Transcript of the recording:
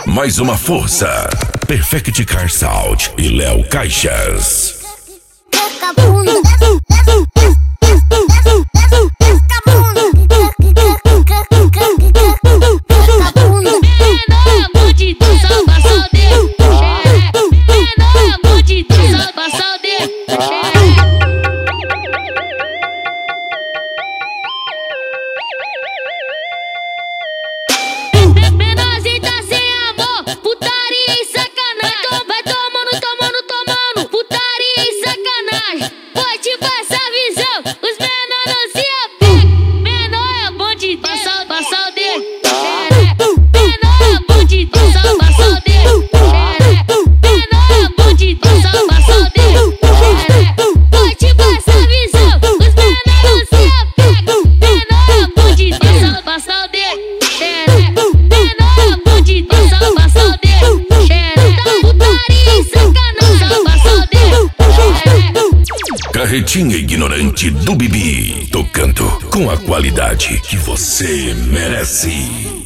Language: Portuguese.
mais uma força. Perfect Car Sound e Léo Caixas. Menorzinho tá sem amor, putaria e sacanagem. Vai tomando, tomando, tomando, putaria e sacanagem. Vou te passar a visão, os menor não se apegam. Menor é bom de Deus, passa o dedo. Menor é bom de Deus, passa o dedo. Menor é bom de Deus, passa o dedo. Vou te passar a visão, os menor não se apegam. Menor é bom de Deus, passa o dedo. Carretinha ignorante do Bibi, tocando com a qualidade que você merece.